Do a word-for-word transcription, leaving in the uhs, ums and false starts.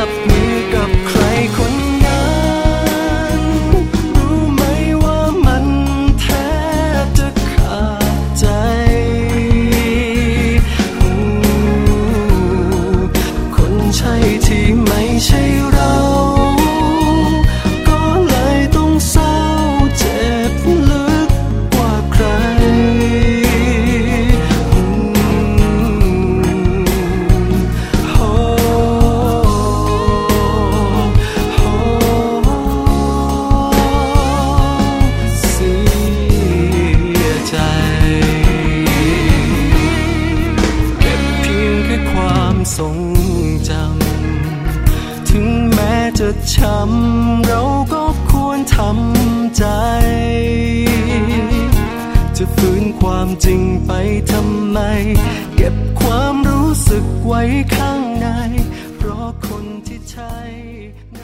บมือกับใครคนนั้นรู้ไหมว่ามันแทบจะขาดใจคนใช่ที่ไม่ใช่เราก็เลยต้องเศร้าเจ็บลึกกว่าใครทรงจำถึงแม้จะช้ำเราก็ควรทำใจจะฝืนความจริงไปทำไมเก็บความรู้สึกไว้ข้างในเพราะคนที่ใช่